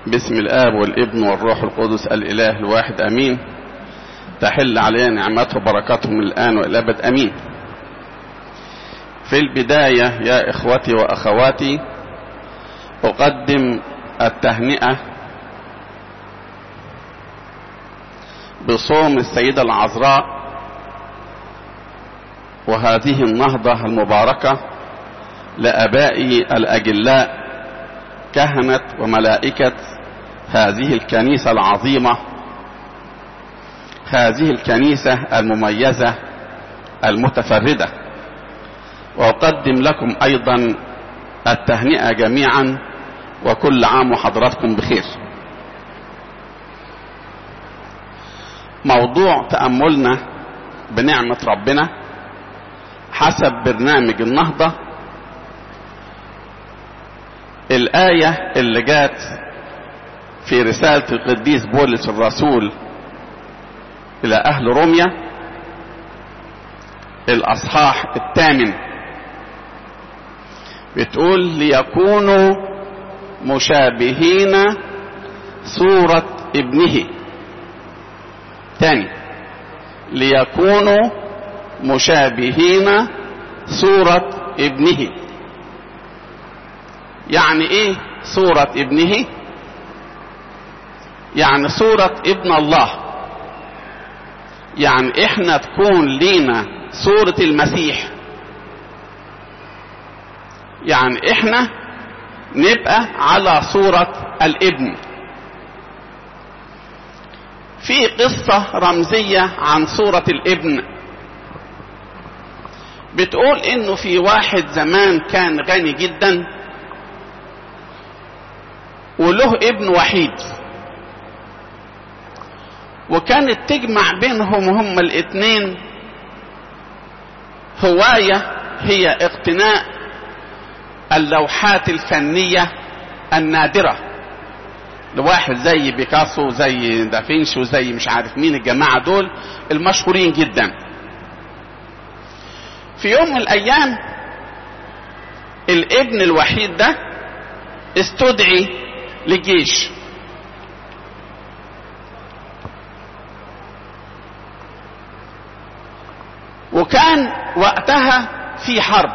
باسم الآب والابن والروح القدس الإله الواحد أمين. تحل علينا نعمته وبركاته من الآن وإلى الأبد أمين. في البداية يا إخوتي وأخواتي أقدم التهنئة بصوم السيدة العذراء وهذه النهضة المباركة لآبائي الأجلاء كهنة وملائكة هذه الكنيسة العظيمة، هذه الكنيسة المميزة المتفردة. وأقدم لكم أيضا التهنئة جميعا، وكل عام وحضراتكم بخير. موضوع تأملنا بنعمة ربنا حسب برنامج النهضة الآية اللي جات في رسالة القديس بولس الرسول إلى أهل روميا الأصحاح 8، بتقول ليكونوا مشابهين صورة ابنه. تاني، ليكونوا مشابهين صورة ابنه. يعني ايه صورة ابنه؟ يعني صورة ابن الله، يعني احنا تكون لينا صورة المسيح، يعني احنا نبقى على صورة الابن. في قصة رمزية عن صورة الابن بتقول انه في واحد زمان كان غني جدا وله ابن وحيد، وكانت تجمع بينهم هما الاثنين هواية هي اقتناء اللوحات الفنية النادرة لواحد زي بيكاسو زي دافنشي وزي مش عارف مين الجماعة دول المشهورين جدا. في يوم من الايام الابن الوحيد ده استدعي للجيش، وكان وقتها في حرب،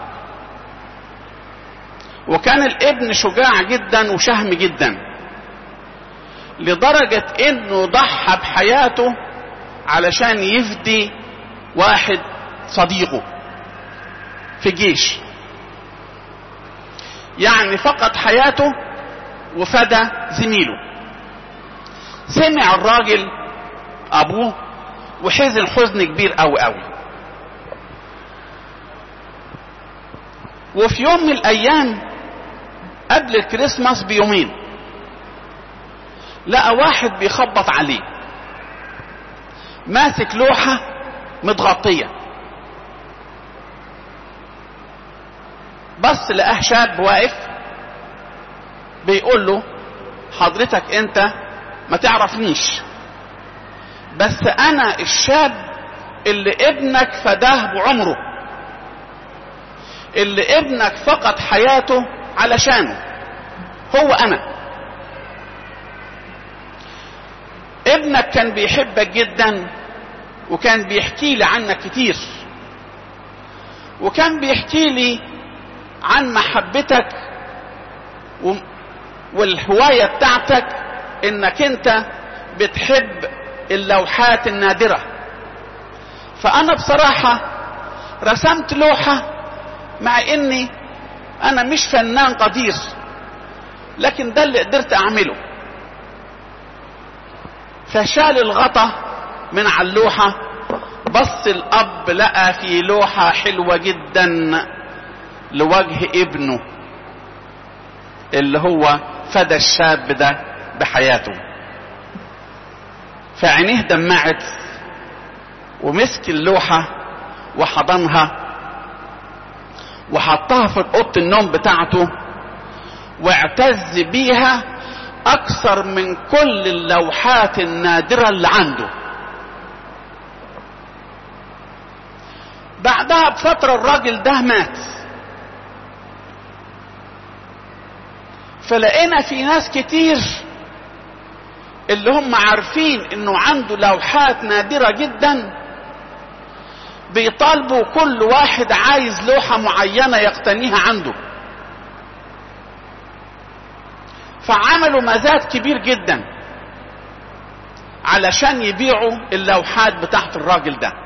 وكان الابن شجاع جدا وشهم جدا لدرجة انه ضحى بحياته علشان يفدي واحد صديقه في جيش، يعني فقد حياته وفدى زميله. سمع الراجل ابوه وحزن حزن كبير قوي قوي. وفي يوم من الايام قبل الكريسماس بيومين لقى واحد بيخبط عليه ماسك لوحة متغطية. بس لقاه شاب واقف بيقول له حضرتك انت ما تعرفنيش، بس انا الشاب اللي ابنك فداه بعمره، اللي ابنك فقد حياته علشانه، هو انا. ابنك كان بيحبك جدا وكان بيحكي لي عنك كتير، وكان بيحكي لي عن محبتك والهواية بتاعتك انك انت بتحب اللوحات النادرة. فانا بصراحة رسمت لوحة مع اني انا مش فنان قدير، لكن ده اللي قدرت اعمله. فشال الغطا من على اللوحة، بص الاب لقى في لوحة حلوة جدا لوجه ابنه اللي هو فدى الشاب ده بحياته. فعينيه دمعت ومسك اللوحة وحضنها وحطها في اوضه النوم بتاعته واعتز بيها اكثر من كل اللوحات النادرة اللي عنده. بعدها بفترة الراجل ده مات، فلقينا في ناس كتير اللي هم عارفين انه عنده لوحات نادرة جدا بيطالبوا كل واحد عايز لوحة معينة يقتنيها عنده، فعملوا مزاد كبير جدا علشان يبيعوا اللوحات بتاعت الراجل ده.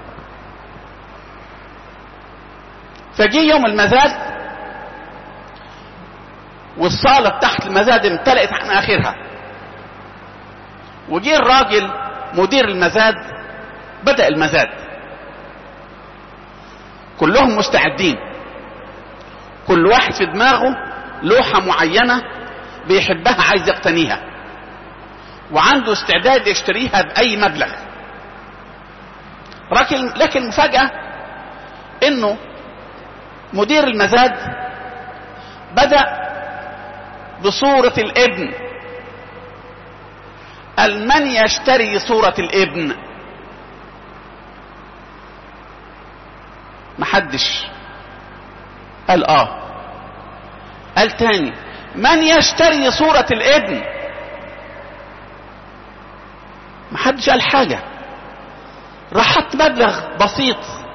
فجي يوم المزاد والصالة بتاعت المزاد امتلأت عن اخرها، وجي الراجل مدير المزاد بدأ المزاد، كلهم مستعدين، كل واحد في دماغه لوحة معينة بيحبها عايز يقتنيها وعنده استعداد يشتريها بأي مبلغ. لكن المفاجأة انه مدير المزاد بدأ بصورة الابن. قال من يشتري صورة الابن؟ محدش قال قال تاني من يشتري صورة الابن؟ محدش قال حاجة. راح حط مبلغ بسيط،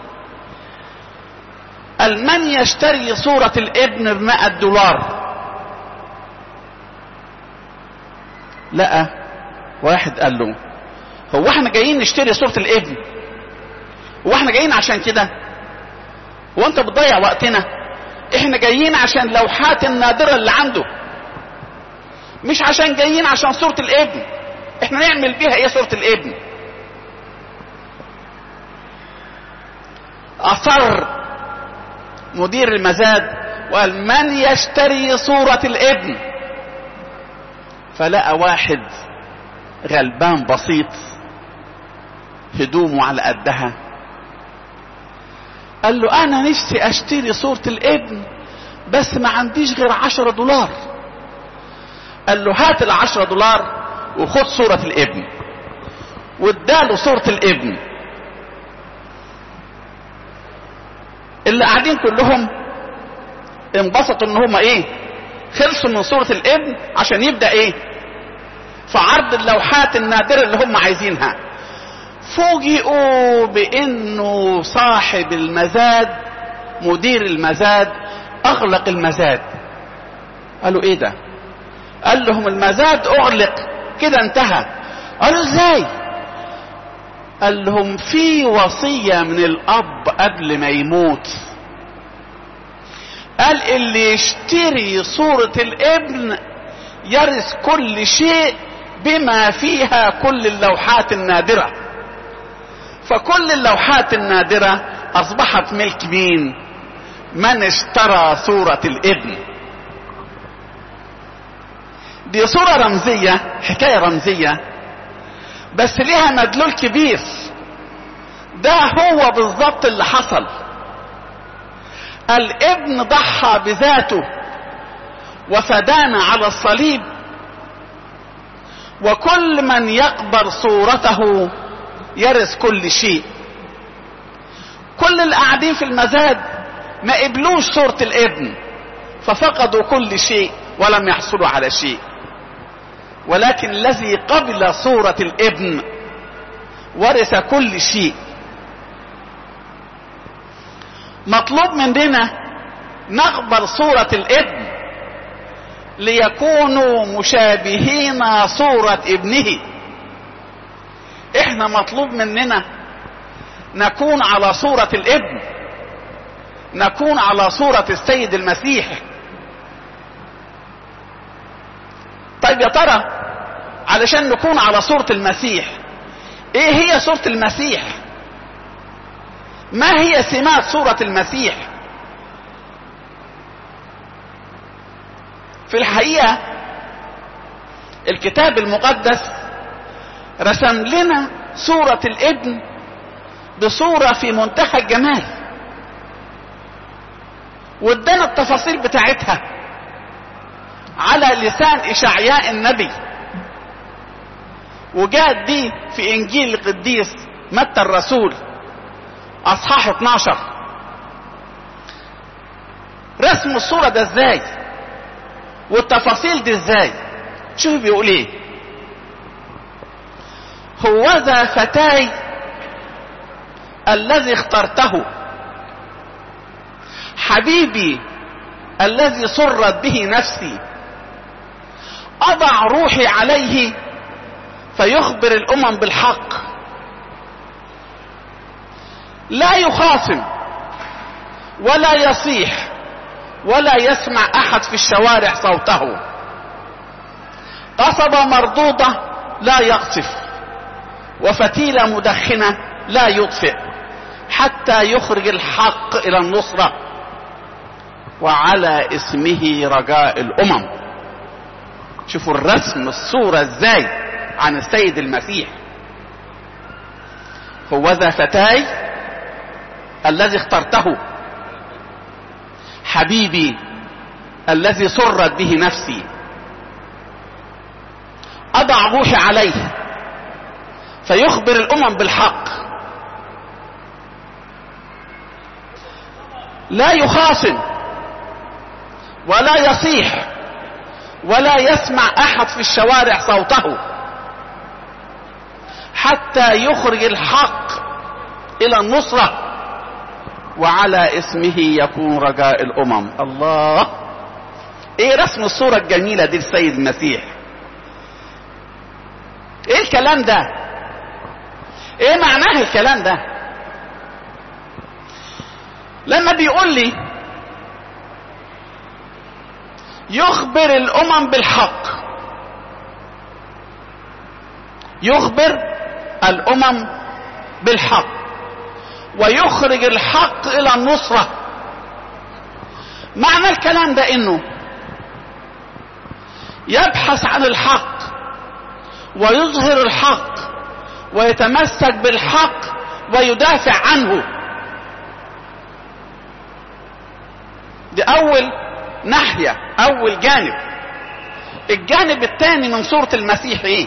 قال من يشتري صورة الابن $100؟ لقى واحد قال له هو احنا جايين نشتري صورة الابن؟ هو احنا جايين عشان كده؟ هو انت بتضيع وقتنا؟ احنا جايين عشان لوحات النادرة اللي عنده، مش عشان جايين عشان صورة الابن. احنا نعمل بيها ايه صورة الابن؟ اصر مدير المزاد وقال من يشتري صورة الابن؟ فلقى واحد غلبان بسيط هدومه على قدها، قال له انا نفسي اشتري صورة الابن بس ما عنديش غير $10. قال له هات $10 وخد صورة الابن، واداله صورة الابن. اللي قاعدين كلهم انبسطوا ان هم خلصوا من صورة الابن عشان يبدأ في عرض اللوحات النادرة اللي هم عايزينها. فوجئوا بانه صاحب المزاد مدير المزاد اغلق المزاد. قالوا ايه ده؟ قال لهم المزاد اغلق كده انتهى. قالوا ازاي؟ قال لهم في وصية من الاب قبل ما يموت، قال اللي يشتري صورة الابن يرث كل شيء بما فيها كل اللوحات النادرة. فكل اللوحات النادرة اصبحت ملك مين؟ من اشترى صورة الابن. دي صورة رمزية، حكاية رمزية بس ليها مدلول كبير. ده هو بالضبط اللي حصل. الابن ضحى بذاته وفدانا على الصليب، وكل من يقبل صورته يرث كل شيء. كل اللي قاعدين في المزاد ما قبلوش صورة الابن ففقدوا كل شيء ولم يحصلوا على شيء، ولكن الذي قبل صورة الابن ورث كل شيء. مطلوب مننا نقبل صورة الابن ليكونوا مشابهين صورة ابنه. احنا مطلوب مننا نكون على صورة الابن، نكون على صورة السيد المسيح. طيب يا ترى علشان نكون على صورة المسيح ايه هي صورة المسيح؟ ما هي سمات صورة المسيح؟ في الحقيقة الكتاب المقدس رسم لنا صورة الابن بصورة في منتهى الجمال، وادانا التفاصيل بتاعتها على لسان إشعياء النبي، وجاءت دي في انجيل القديس متى الرسول اصحاح 12. رسم الصورة ده ازاي والتفاصيل دي ازاي؟ شوف بيقول ايه. هوذا فتاي الذي اخترته، حبيبي الذي سرت به نفسي، أضع روحي عليه فيخبر الأمم بالحق، لا يخاصم ولا يصيح ولا يسمع أحد في الشوارع صوته، قصبة مردودة لا يقصف وفتيلة مدخنة لا يطفئ، حتى يخرج الحق إلى النصرة، وعلى اسمه رجاء الأمم. شوفوا الرسم، الصورة ازاي عن السيد المسيح. هوذا فتاي الذي اخترته، حبيبي الذي سرت به نفسي، أضع روحي عليه فيخبر الأمم بالحق، لا يخاصم ولا يصيح ولا يسمع أحد في الشوارع صوته، حتى يخرج الحق إلى النصرة، وعلى اسمه يكون رجاء الأمم. الله، ايه رسم الصورة الجميلة دي للسيد المسيح؟ ايه الكلام ده؟ ايه معناه الكلام ده؟ لما بيقول لي يخبر الأمم بالحق، يخبر الأمم بالحق ويخرج الحق إلى النصرة. معنى الكلام ده إنه يبحث عن الحق ويظهر الحق ويتمسك بالحق ويدافع عنه. دي أول ناحية، أول جانب. الجانب الثاني من سورة المسيح إيه؟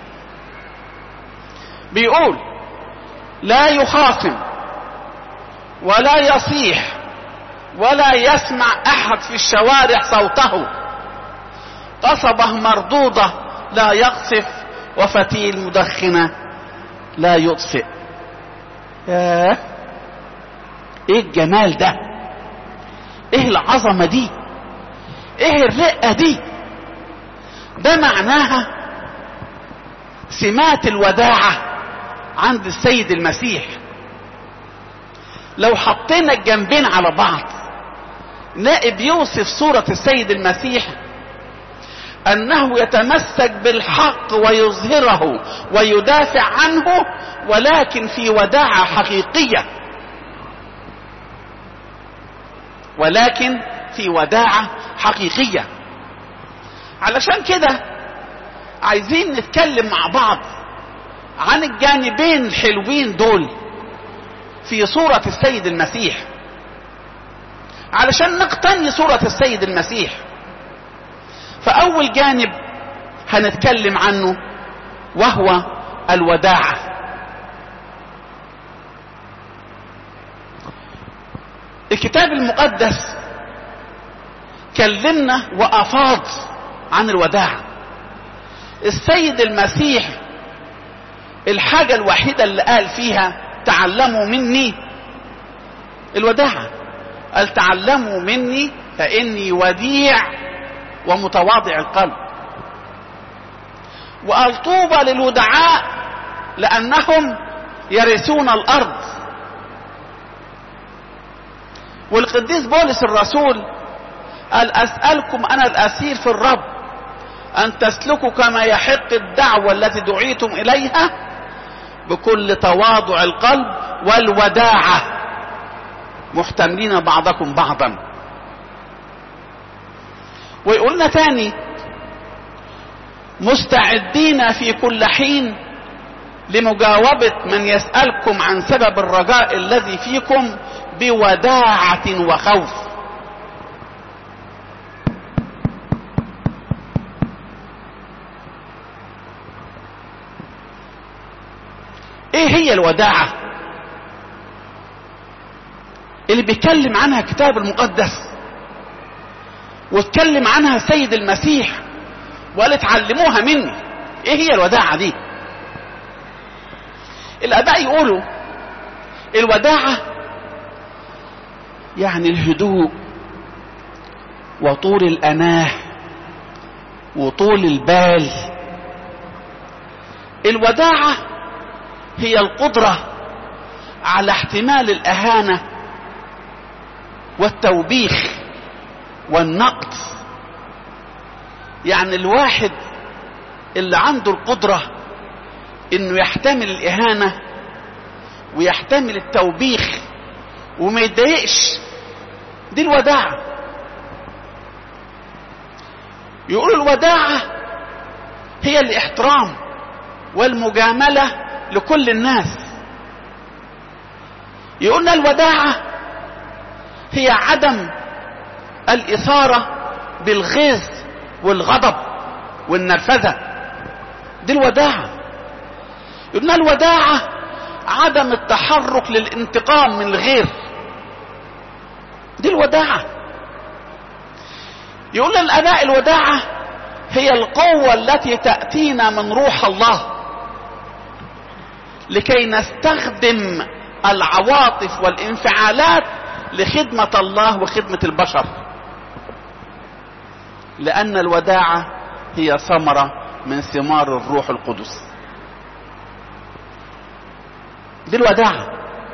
بيقول لا يخاصم ولا يصيح ولا يسمع أحد في الشوارع صوته، قصبة مردودة لا يقصف وفتيل مدخنة لا يطفئ. ايه الجمال ده؟ ايه العظمة دي؟ ايه الرقة دي؟ ده معناها سمات الوداعة عند السيد المسيح. لو حطينا الجنبين على بعض نلاقي بيوصف صورة السيد المسيح أنه يتمسك بالحق ويظهره ويدافع عنه، ولكن في وداعة حقيقية، ولكن في وداعة حقيقية. علشان كده عايزين نتكلم مع بعض عن الجانبين الحلوين دول في صورة السيد المسيح، علشان نقتني صورة السيد المسيح. فأول جانب هنتكلم عنه وهو الوداعة. الكتاب المقدس كلمنا وأفاض عن الوداعة. السيد المسيح الحاجة الوحيدة اللي قال فيها تعلموا مني الوداعة. قال تعلموا مني فإني وديع ومتواضع القلب. وقال طوبى للودعاء لأنهم يرثون الأرض. والقديس بولس الرسول قال أسألكم أنا الأسير في الرب أن تسلكوا كما يحق الدعوة التي دعيتم إليها بكل تواضع القلب والوداعة، محتملين بعضكم بعضا. ويقولنا تاني مستعدين في كل حين لمجاوبة من يسألكم عن سبب الرجاء الذي فيكم بوداعة وخوف. ايه هي الوداعة اللي بيتكلم عنها الكتاب المقدس واتكلم عنها السيد المسيح وقال اتعلموها مني؟ ايه هي الوداعة دي؟ الآباء يقولوا الوداعة يعني الهدوء وطول الأناه وطول البال. الوداعة هي القدرة على احتمال الإهانة والتوبيخ والنقد. يعني الواحد اللي عنده القدرة انه يحتمل الإهانة ويحتمل التوبيخ وما يتضايقش، دي الوداعة. يقولوا الوداعة هي الاحترام والمجاملة لكل الناس. يقولنا الوداعة هي عدم الإثارة بالغيظ والغضب والنرفزة، دي الوداعة. يقولنا الوداعة عدم التحرك للانتقام من الغير، دي الوداعة. يقول الآباء الوداعة هي القوة التي تأتينا من روح الله لكي نستخدم العواطف والانفعالات لخدمة الله وخدمة البشر، لأن الوداعة هي ثمرة من ثمار الروح القدس، دي الوداعة.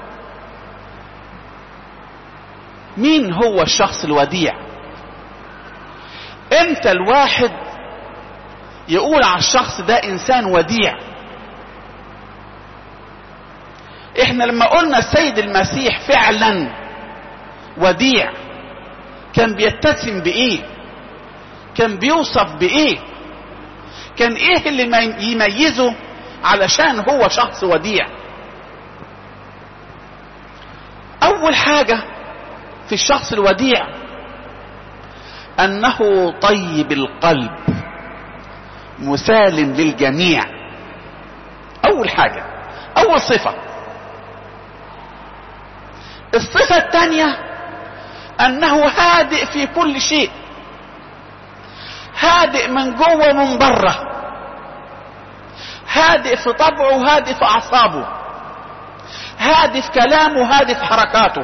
مين هو الشخص الوديع؟ امتى الواحد يقول على الشخص ده انسان وديع؟ احنا لما قلنا السيد المسيح فعلا وديع، كان بيتسم بايه؟ كان بيوصف بايه؟ كان ايه اللي يميزه علشان هو شخص وديع؟ اول حاجة في الشخص الوديع انه طيب القلب مسالم للجميع. اول حاجة، اول صفة. الصفة الثانية انه هادئ في كل شيء، هادئ من جوه ومن بره، هادئ في طبعه، هادئ في اعصابه، هادئ في كلامه، هادئ في حركاته،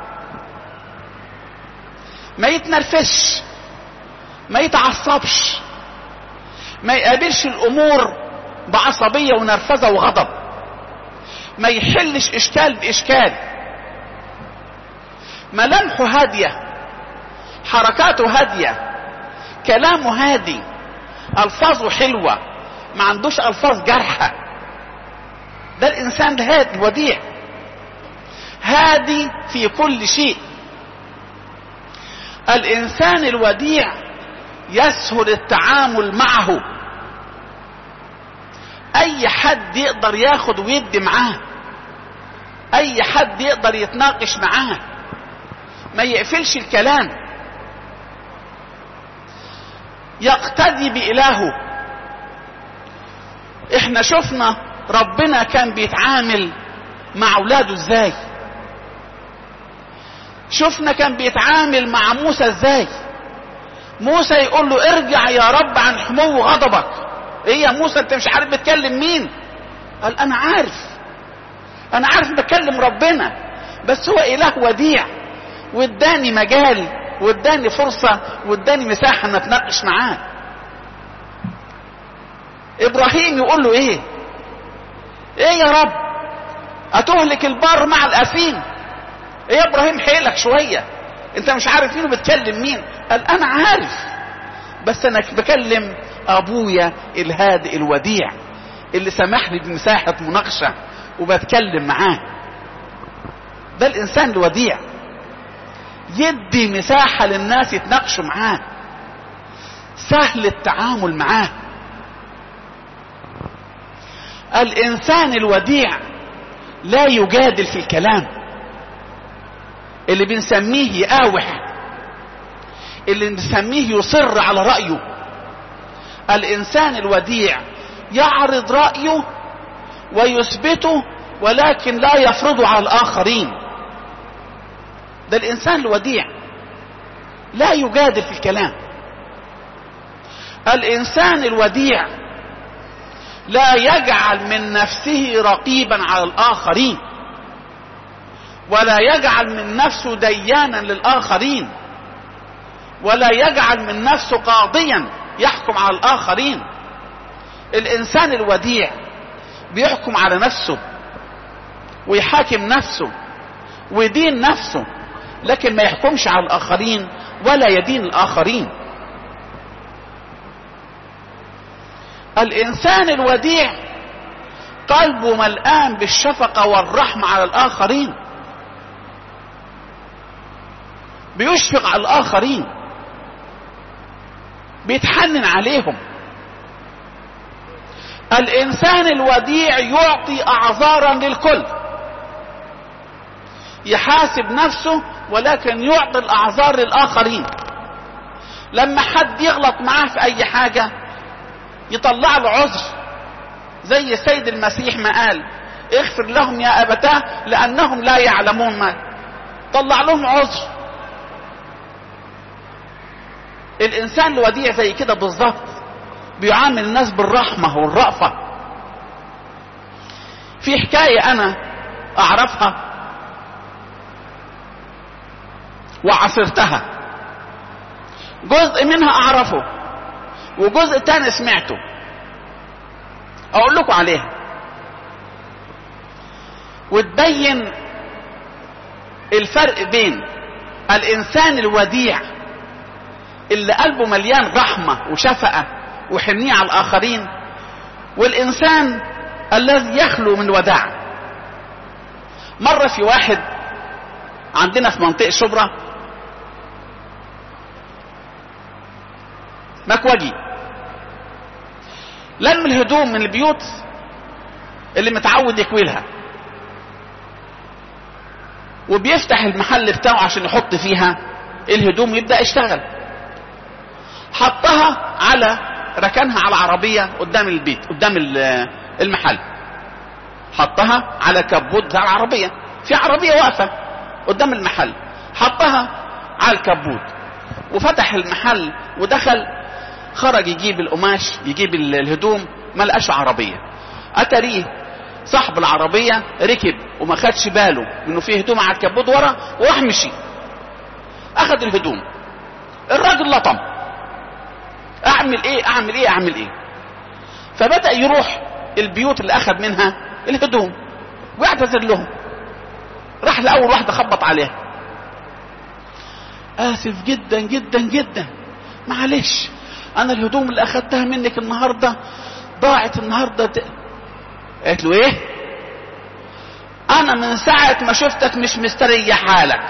ما يتنرفزش، ما يتعصبش، ما يقابلش الامور بعصبية ونرفزة وغضب، ما يحلش اشكال باشكال، ملامحه هادية، حركاته هادية، كلامه هادي، الفاظه حلوة، ما عندوش الفاظ جارحة. ده الانسان الهادي الوديع، هادي في كل شيء. الانسان الوديع يسهل التعامل معه، اي حد يقدر ياخد ويدي معاه، اي حد يقدر يتناقش معاه، ما يقفلش الكلام، يقتدي بإلهه. احنا شفنا ربنا كان بيتعامل مع اولاده ازاي، شفنا كان بيتعامل مع موسى ازاي. موسى يقول له ارجع يا رب عن حمو غضبك. ايه يا موسى انت مش عارف بتكلم مين؟ قال انا عارف بكلم ربنا، بس هو اله وديع واداني مجال واداني فرصة واداني مساحة ان اتناقش معاه. ابراهيم يقول له ايه يا رب اتهلك البار مع الاسيم؟ ايه يا ابراهيم حيلك شوية، انت مش عارف مين وبتكلم مين؟ قال انا عارف، بس انا بكلم ابويا الهادئ الوديع اللي سمح لي بمساحة مناقشة وبتكلم معاه. ده الانسان الوديع، يدي مساحة للناس يتناقشوا معاه، سهل التعامل معاه. الانسان الوديع لا يجادل في الكلام، اللي بنسميه يقاوح، اللي بنسميه يصر على رأيه. الانسان الوديع يعرض رأيه ويثبته ولكن لا يفرضه على الاخرين. ده الانسان الوديع، لا يجادل في الكلام. الانسان الوديع لا يجعل من نفسه رقيبا على الآخرين، ولا يجعل من نفسه ديانا للآخرين، ولا يجعل من نفسه قاضيا يحكم على الآخرين. الإنسان الوديع بيحكم على نفسه ويحاكم نفسه ويدين نفسه، لكن ما يحكمش على الآخرين ولا يدين الآخرين. الإنسان الوديع قلبه ملآن بالشفقة والرحمة على الآخرين، بيشفق على الآخرين، بيتحنن عليهم. الإنسان الوديع يعطي أعذارا للكل، يحاسب نفسه ولكن يعطي الأعذار للآخرين. لما حد يغلط معاه في أي حاجة يطلع له عذر، زي السيد المسيح ما قال: اغفر لهم يا أبتاه لأنهم لا يعلمون ما. طلع لهم عذر. الإنسان الوديع زي كده بالظبط، بيعامل الناس بالرحمة والرأفة. في حكاية أنا أعرفها وعصرتها، جزء منها أعرفه وجزء تاني سمعته، أقول لكم عليها وتبين الفرق بين الإنسان الوديع اللي قلبه مليان رحمة وشفقة وحنية على الآخرين، والإنسان الذي يخلو من وداع. مرة في واحد عندنا في منطقة شبرا مكوجي، لم الهدوم من البيوت اللي متعود يكويلها، وبيفتح المحل بتاعه عشان يحط فيها الهدوم يبدأ يشتغل. حطها ركنها على عربية قدام البيت، قدام المحل، حطها على كبوت بتاع العربية، في عربية واقفة قدام المحل، حطها على الكبوت وفتح المحل ودخل. خرج يجيب القماش، يجيب الهدوم، ما لقاش عربية. اتاريه صاحب العربية ركب وما خدش باله انه فيه هدوم على الكبوت ورا، وراح مشي اخد الهدوم. الراجل لطم، اعمل ايه. فبدأ يروح البيوت اللي اخد منها الهدوم ويعتذر لهم. راح لأول واحدة خبط عليها: آسف جدا جدا جدا، معلش انا الهدوم اللي اخدتها منك النهاردة ضاعت النهاردة. قالت له: ايه؟ انا من ساعة ما شفتك مش مستريح حالك،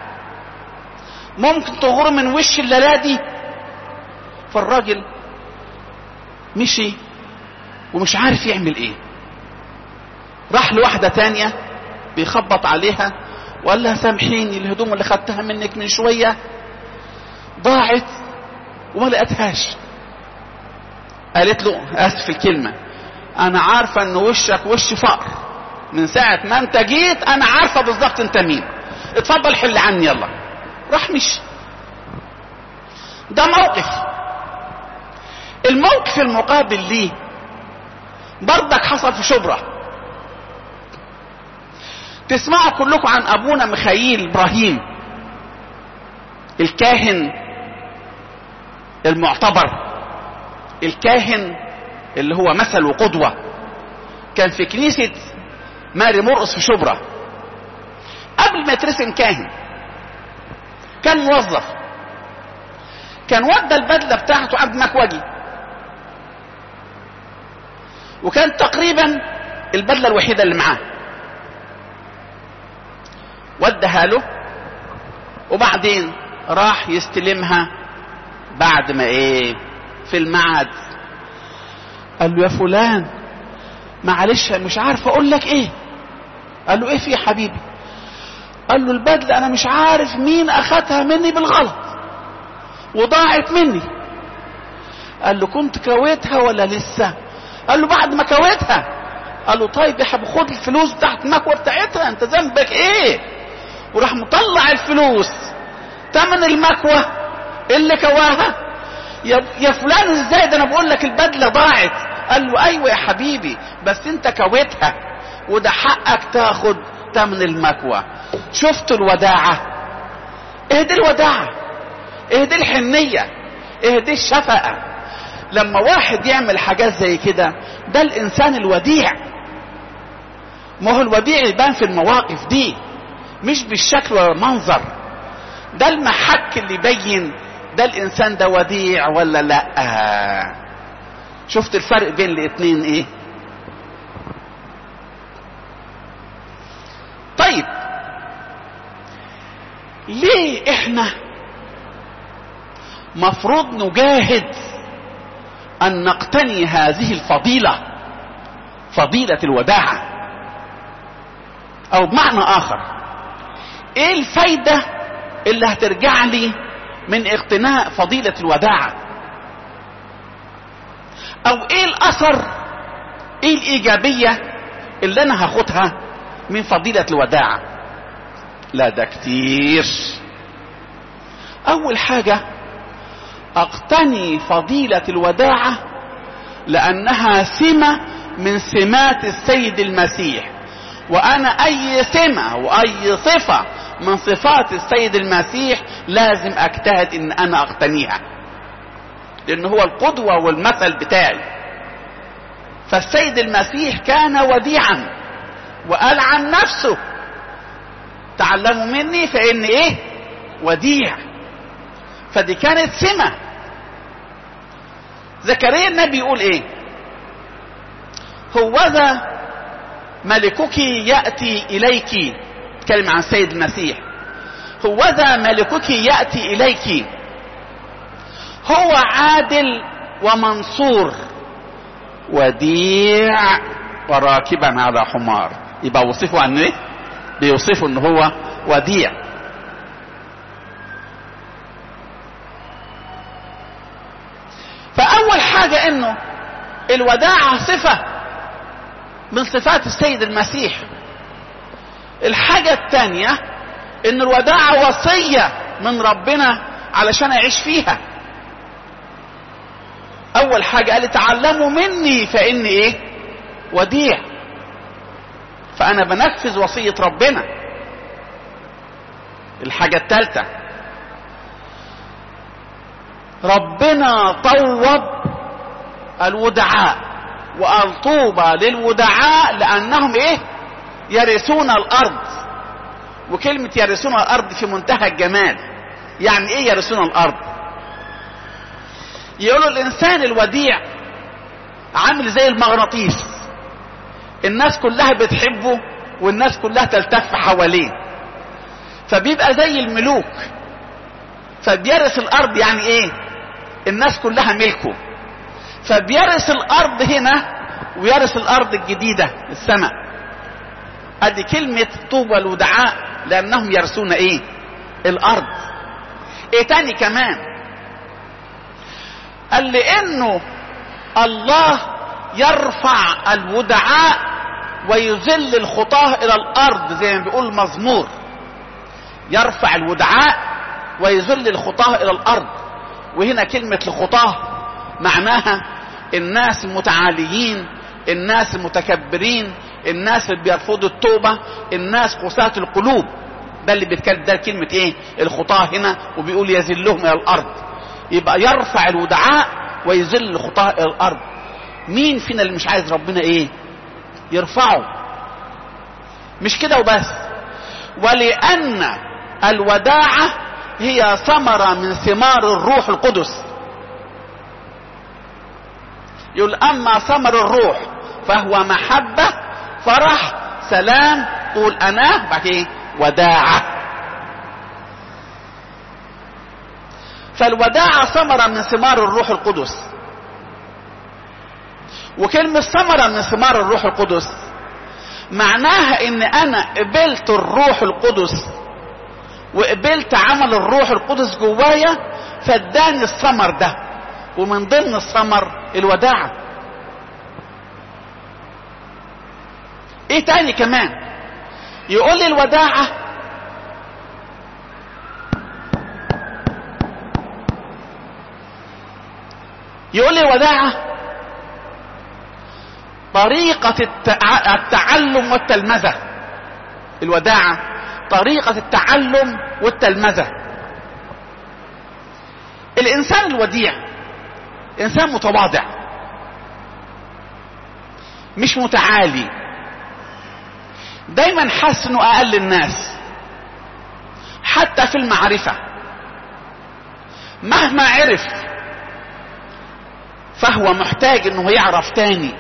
ممكن تغور من وش الليلة دي. فالراجل مشي ومش عارف يعمل ايه. راح لواحدة تانية بيخبط عليها وقال لها: سامحيني، الهدوم اللي خدتها منك من شوية ضاعت وما لقيتهاش. قالت له: اسف الكلمة، انا عارفة ان وشك وش فقر، من ساعة ما انت جيت انا عارفة بالظبط انت مين، اتفضل حل عني يلا. راح مشي. ده موقف. الموقف المقابل ليه برضك حصل في شبرا. تسمعوا كلكم عن ابونا ميخائيل ابراهيم، الكاهن المعتبر، الكاهن اللي هو مثل وقدوة. كان في كنيسة ماري مرقس في شبرا. قبل ما يترسم كاهن كان موظف، كان ودى البدلة بتاعته عند مكوجي، وكان تقريبا البدلة الوحيدة اللي معاه. ودها له وبعدين راح يستلمها بعد ما في الميعاد. قال له: يا فلان معلش مش عارف اقول لك ايه. قال له: ايه في يا حبيبي؟ قال له: البدلة انا مش عارف مين اخدها مني بالغلط وضاعت مني. قال له: كنت كويتها ولا لسه؟ قال له: بعد ما كويتها. قال له: طيب يا حبيبي خد الفلوس بتاعت المكوى بتاعتها، انت ذنبك ايه؟ وراح مطلع الفلوس تمن المكوى اللي كواها. يا فلان ازاي؟ ده انا بقول لك البدله ضاعت قال له ايوه يا حبيبي، بس انت كويتها وده حقك تاخد تمن المكوى. شفت الوداعة؟ ايه دي الوداعة، ايه دي الحنية، ايه دي الشفقة. لما واحد يعمل حاجات زي كده ده الانسان الوديع. ما هو الوديع يبان في المواقف دي، مش بالشكل ولا المنظر. ده المحك اللي يبين ده الانسان ده وديع ولا لا. شفت الفرق بين الاتنين ايه؟ طيب ليه احنا مفروض نجاهد ان نقتني هذه الفضيلة، فضيلة الوداعة؟ او بمعنى اخر، ايه الفايدة اللي هترجع لي من اقتناء فضيلة الوداعة؟ او ايه الاثر، ايه الايجابية اللي انا هاخدها من فضيلة الوداعة؟ لا ده كتير. اول حاجة اقتني فضيلة الوداعة لانها سمة من سمات السيد المسيح، وانا اي سمة واي صفة من صفات السيد المسيح لازم اجتهد ان انا اقتنيها، لان هو القدوة والمثل بتاعي. فالسيد المسيح كان وديعا وقال عن نفسه تعلموا مني فإن ايه؟ وديع. فدي كانت سمة. زكريا النبي يقول ايه؟ هوذا ملكك يأتي إليك، تكلم عن السيد المسيح. هوذا ملكك يأتي إليك، هو عادل ومنصور وديع وراكبا على حمار. يبقى وصفه عن ايه؟ بيوصفه ان هو وديع. فاول حاجة انه الوداعة صفة من صفات السيد المسيح. الحاجة الثانية ان الوداعة وصية من ربنا علشان اعيش فيها. اول حاجة قال تعلموا مني فاني ايه؟ وديع. فانا بنفذ وصية ربنا. الحاجة الثالثة ربنا طوب الودعاء وقال طوبى للودعاء لانهم ايه؟ يرثون الارض. وكلمة يرثون الارض في منتهى الجمال. يعني ايه يرثون الارض؟ يقولوا الانسان الوديع عامل زي المغناطيس، الناس كلها بتحبه والناس كلها تلتف حواليه، فبيبقى زي الملوك. فبيرث الارض يعني ايه؟ الناس كلها ملكه. فبيرث الارض هنا ويرث الارض الجديدة السماء. ادي كلمة طوبى الودعاء لانهم يرثون ايه؟ الارض. ايه تاني كمان؟ قال لانه الله يرفع الودعاء ويذل الخطاه الى الارض، زي ما بيقول المزمور. يرفع الودعاء ويذل الخطاه الى الارض. وهنا كلمة الخطاه معناها الناس المتعاليين، الناس المتكبرين، الناس اللي بيرفضوا التوبة، الناس قساة القلوب. ده اللي بيتكلم، ده كلمة ايه؟ الخطاه هنا. وبيقول يذلهم الى الارض. يبقى يرفع الودعاء ويذل الخطاه الى الارض. مين فينا اللي مش عايز ربنا ايه؟ يرفعه. مش كده وبس، ولأن الوداعة هي ثمرة من ثمار الروح القدس. يقول اما ثمر الروح فهو محبة، فرح، سلام، طول اناه، بعد ايه؟ وداعة. فالوداعة ثمرة من ثمار الروح القدس. وكلمة ثمرة من ثمار الروح القدس معناها ان انا قبلت الروح القدس وقبلت عمل الروح القدس جوايا فاداني الثمر ده. ومن ضمن الثمر الوداعة. ايه تاني كمان؟ يقول لي الوداعة طريقة التعلم والتلمذة. الوداعة طريقة التعلم والتلمذة. الإنسان الوديع إنسان متواضع، مش متعالي، دايما حاسس انه اقل الناس حتى في المعرفة. مهما عرف فهو محتاج انه يعرف تاني،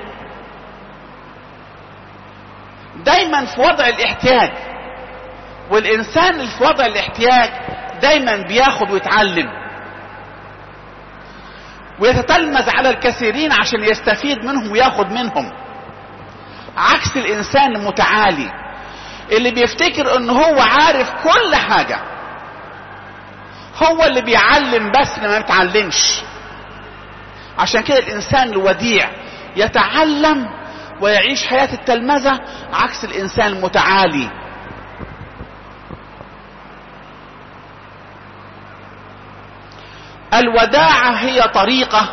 دايما في وضع الاحتياج. والانسان اللي في وضع الاحتياج دايما بياخد ويتعلم ويتتلمذ على الكثيرين عشان يستفيد منهم وياخد منهم، عكس الانسان المتعالي اللي بيفتكر انه هو عارف كل حاجة، هو اللي بيعلم بس ما بيتعلمش. عشان كده الانسان الوديع يتعلم ويعيش حياة التلمذة، عكس الانسان المتعالي. الوداعة هي طريقة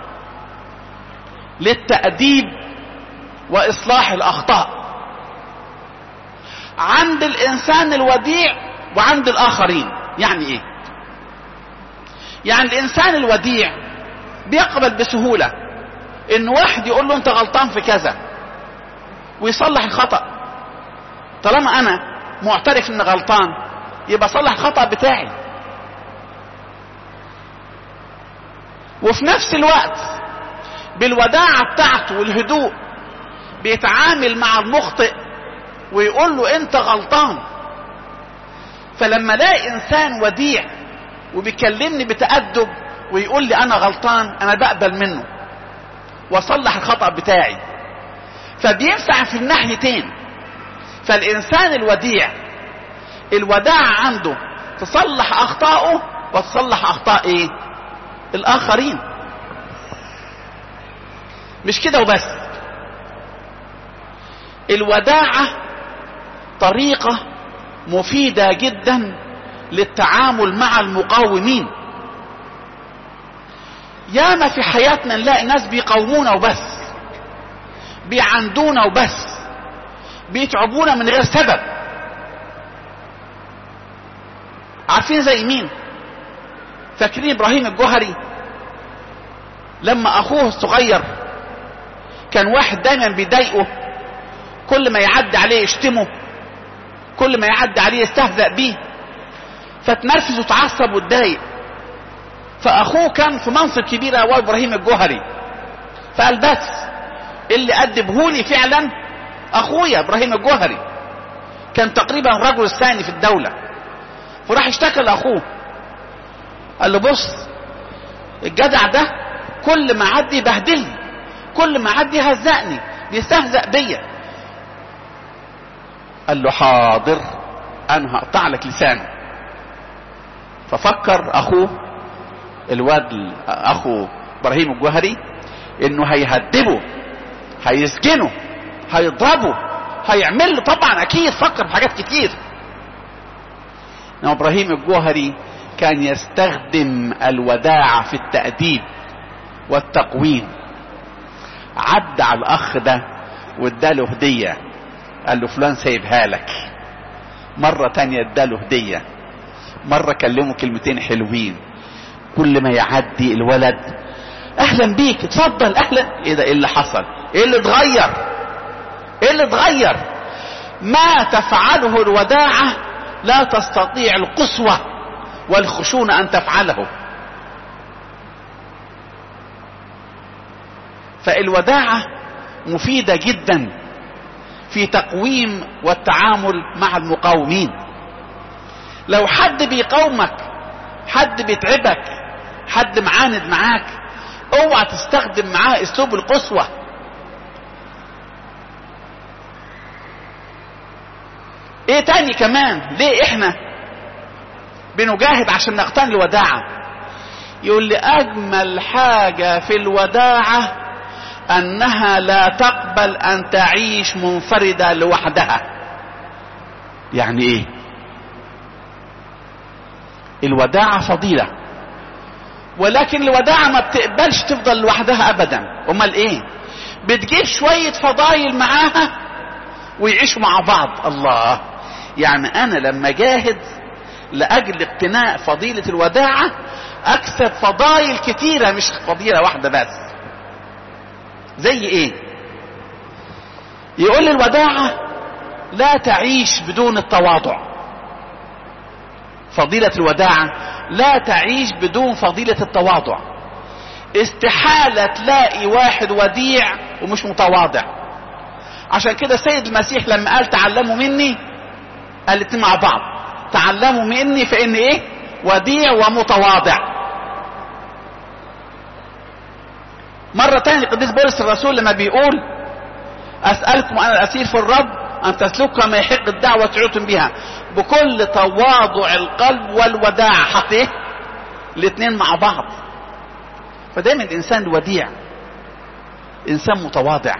للتأديب وإصلاح الأخطاء عند الإنسان الوديع وعند الآخرين. يعني إيه؟ يعني الإنسان الوديع بيقبل بسهولة إن واحد يقول له أنت غلطان في كذا ويصلح الخطأ. طالما أنا معترف إن غلطان يبقى صلح الخطأ بتاعي. وفي نفس الوقت بالوداعة بتاعته والهدوء بيتعامل مع المخطئ ويقول له انت غلطان. فلما الاقي انسان وديع وبيكلمني بتأدب ويقول لي انا غلطان، انا بقبل منه واصلح الخطأ بتاعي. فبينفع في الناحيتين. فالانسان الوديع الوداعة عنده تصلح اخطائه وتصلح اخطاء ايه؟ الاخرين. مش كده وبس، الوداعة طريقة مفيدة جدا للتعامل مع المقاومين. ياما في حياتنا نلاقي ناس بيقاومونا وبس، بيعندونا وبس، بيتعبونا من غير سبب. عارفين زي مين؟ فاكرين ابراهيم الجوهري لما اخوه الصغير كان واحد دايما بيضايقه، كل ما يعدي عليه يشتمه، كل ما يعدي عليه يستهزأ بيه، فتنرفز وتعصب وتضايق. فاخوه كان في منصب كبير هو ابراهيم الجوهري، فقال بس اللي أدبهولي فعلا اخويا ابراهيم الجوهري، كان تقريبا الرجل الثاني في الدولة. فراح اشتكى لاخوه، قال له بص الجدع ده كل ما عدي يبهدلني، كل ما عدي يهزقني، بيستهزأ بيا. قال له حاضر انا هقطع لك لسانه. ففكر اخوه الواد اخو ابراهيم الجوهري انه هيهدبه، هيسجنه، هيضربه، هيعمل له، طبعا اكيد فكر في حاجات كتير. انما ابراهيم الجوهري كان يستخدم الوداعة في التأديب والتقويم. عد على الاخ ده واداله هدية، قال له فلان سايبها لك. مرة تانية اداله هدية، مرة كلمه كلمتين حلوين. كل ما يعدي الولد اهلا بيك، اتفضل، اهلا. ايه ده؟ ايه اللي حصل؟ ايه اللي اتغير؟ ايه اللي اتغير؟ ما تفعله الوداعة لا تستطيع القسوة والخشونة ان تفعله. فالوداعة مفيدة جدا في تقويم والتعامل مع المقاومين. لو حد بيقاومك، حد بيتعبك، حد معاند معاك، اوعى تستخدم معاه اسلوب القسوة. ايه تاني كمان؟ ليه احنا بنجاهد عشان نقتني الوداعة؟ يقول لي اجمل حاجة في الوداعة انها لا تقبل ان تعيش منفردة لوحدها. يعني ايه؟ الوداعة فضيلة، ولكن الوداعة ما بتقبلش تفضل لوحدها ابدا. امال ايه؟ بتجيب شوية فضايل معاها ويعيشوا مع بعض. الله، يعني انا لما جاهد لاجل اقتناء فضيلة الوداعة اكسب فضايل كتيرة مش فضيلة واحدة بس. زي ايه؟ يقول الوداعة لا تعيش بدون التواضع. فضيلة الوداعة لا تعيش بدون فضيلة التواضع. استحالة تلاقي واحد وديع ومش متواضع. عشان كده السيد المسيح لما قال تعلموا مني، قال الاتنين مع بعض، تعلموا مني فإني ايه؟ وديع ومتواضع. مرة تانية القديس بولس الرسول لما بيقول أسألكم أنا الأسير في الرب أن تسلكوا كما يحق الدعوة تعوتم بها بكل تواضع القلب والوداعة. حط ايه؟ الاتنين مع بعض. فدايما الإنسان الوديع إنسان متواضع.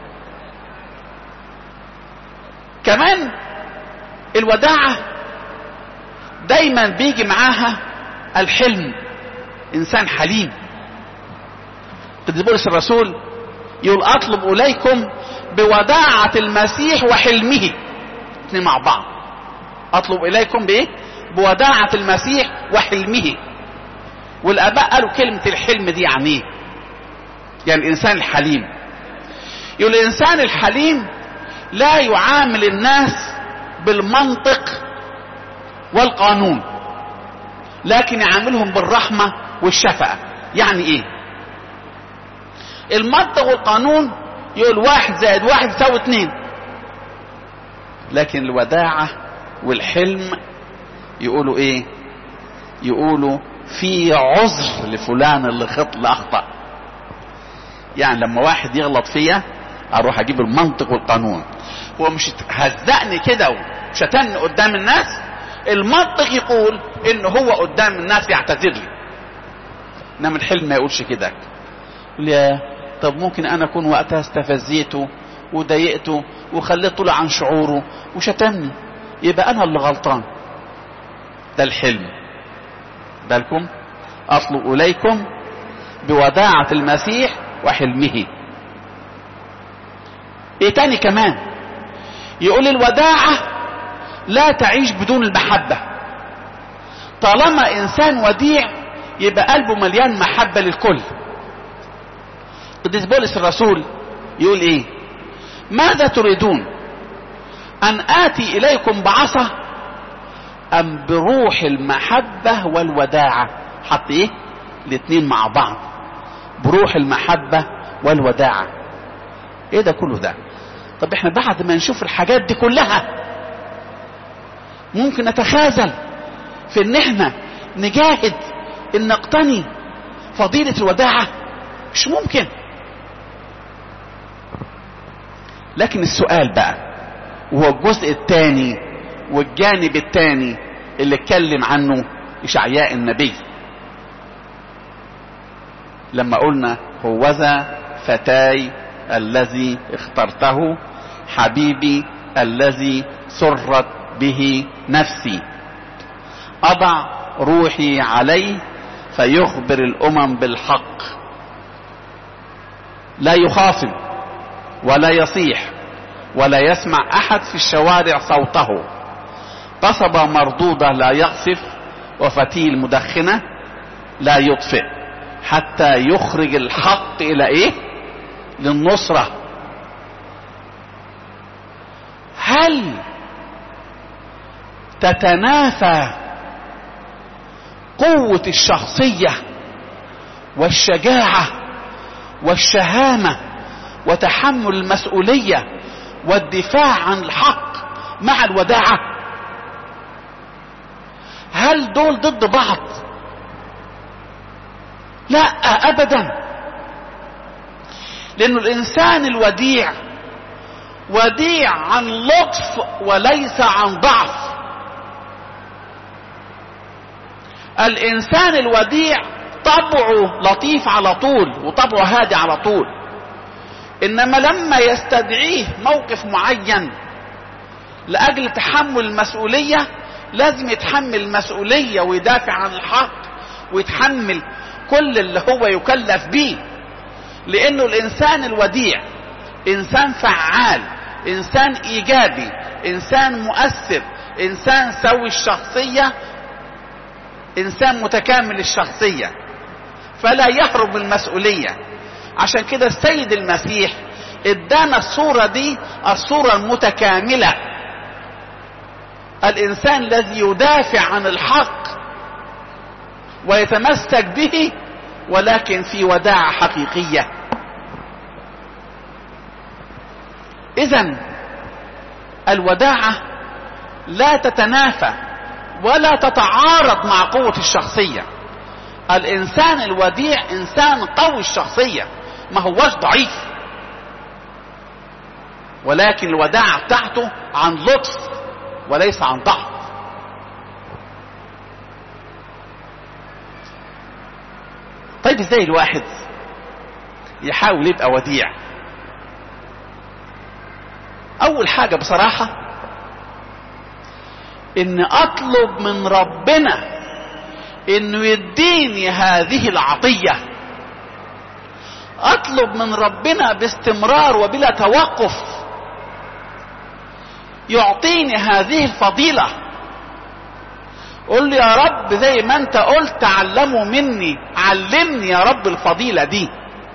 كمان الوداعة دايما بيجي معاها الحلم، إنسان حليم. قديس بولس الرسول يقول أطلب إليكم بوداعة المسيح وحلمه. اثنين مع بعض. أطلب إليكم بإيه؟ بوداعة المسيح وحلمه. والآباء قالوا كلمة الحلم دي يعني ايه؟ يعني الإنسان الحليم. يقول الإنسان الحليم لا يعامل الناس بالمنطق والقانون، لكن يعاملهم بالرحمة والشفقة. يعني ايه؟ المنطق والقانون يقول 1 زائد 1 يساوي 2، لكن الوداعة والحلم يقولوا ايه؟ يقولوا في عذر لفلان اللي اخطأ. يعني لما واحد يغلط فيا اروح اجيب المنطق والقانون. هو مش هزقني كده وشتمني قدام الناس، المنطق يقول ان هو قدام الناس يعتذر لي، انما الحلم ما يقولش كده. يقول يا طب ممكن انا اكون وقتها استفزيته وضايقته وخليته طلع عن شعوره وشتمني، يبقى انا اللي غلطان. ده الحلم. بالكم، اطلب اليكم بوداعة المسيح وحلمه. ايه تاني كمان؟ يقول الوداعة لا تعيش بدون المحبة. طالما انسان وديع يبقى قلبه مليان محبة للكل. قديس بولس الرسول يقول ايه؟ ماذا تريدون ان اتي اليكم بعصا ام بروح المحبة والوداعة؟ حط ايه؟ الاتنين مع بعض، بروح المحبة والوداعة. ايه ده كله ده؟ طب احنا بعد ما نشوف الحاجات دي كلها ممكن نتخاذل في ان احنا نجاهد ان نقتني فضيلة الوداعة؟ مش ممكن. لكن السؤال بقى، وهو الجزء الثاني والجانب الثاني اللي اتكلم عنه إشعياء النبي، لما قلنا هوذا فتاي الذي اخترته حبيبي الذي سرت به نفسي، أضع روحي عليه فيخبر الأمم بالحق، لا يخاصم ولا يصيح ولا يسمع أحد في الشوارع صوته، قصبة مردودة لا يقصف وفتيل مدخنة لا يطفئ، حتى يخرج الحق إلى إيه؟ للنصرة. هل تتنافى قوة الشخصية والشجاعة والشهامة وتحمل المسؤولية والدفاع عن الحق مع الوداعة؟ هل دول ضد بعض؟ لا ابدا. لانه الانسان الوديع وديع عن لطف وليس عن ضعف. الانسان الوديع طبعه لطيف على طول وطبعه هادي على طول، انما لما يستدعيه موقف معين لاجل تحمل المسؤولية لازم يتحمل المسؤولية ويدافع عن الحق ويتحمل كل اللي هو يكلف به. لانه الانسان الوديع انسان فعال، انسان ايجابي، انسان مؤثر، انسان سوي الشخصية، انسان متكامل الشخصية، فلا يهرب من المسؤولية. عشان كده السيد المسيح ادانا الصورة دي، الصورة المتكاملة، الانسان الذي يدافع عن الحق ويتمسك به، ولكن في وداعة حقيقية. اذن الوداعة لا تتنافى ولا تتعارض مع قوة الشخصية. الانسان الوديع انسان قوي الشخصية، ما هوش ضعيف، ولكن الوداعة بتاعته عن لطف وليس عن ضعف. طيب ازاي الواحد يحاول يبقى وديع؟ اول حاجة بصراحة ان اطلب من ربنا انه يديني هذه العطية، اطلب من ربنا باستمرار وبلا توقف يعطيني هذه الفضيلة. قل لي يا رب زي ما انت قلت تعلموا مني، علمني يا رب الفضيلة دي.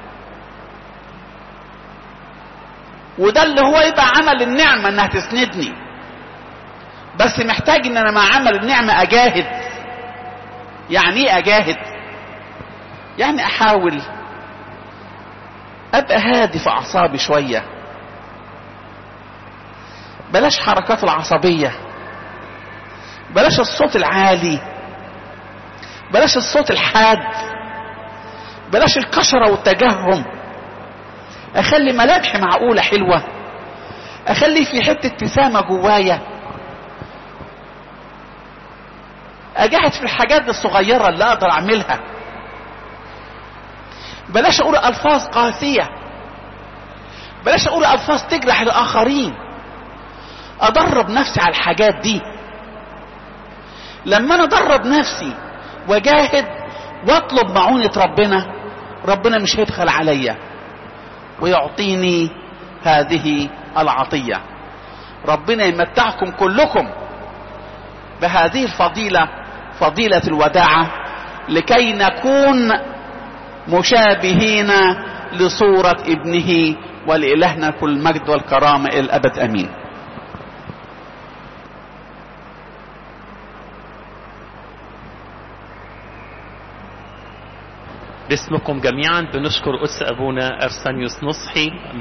وده اللي هو يبقى عمل النعمة، انها تسندني، بس محتاج ان انا مع عمل النعمة اجاهد. يعني ايه اجاهد؟ يعني احاول ابقى هادي في اعصابي شوية، بلاش حركات العصبية، بلاش الصوت العالي، بلاش الصوت الحاد، بلاش الكشرة والتجهم. اخلي ملامحي معقولة حلوة، اخلي في حتة ابتسامة جوايا، اجاهد في الحاجات الصغيرة اللي اقدر اعملها. بلاش اقول الفاظ قاسية، بلاش اقول الفاظ تجرح الاخرين. ادرب نفسي على الحاجات دي. لما انا ادرب نفسي واجاهد واطلب معونة ربنا، ربنا مش هيبخل عليا ويعطيني هذه العطية. ربنا يمتعكم كلكم بهذه الفضيلة، فضيلة الوداعة، لكي نكون مشابهين لصورة ابنه، ولإلهنا كل المجد والكرامة إلى الأبد آمين. باسمكم جميعا بنشكر قدس أبونا أرسانيوس نصحي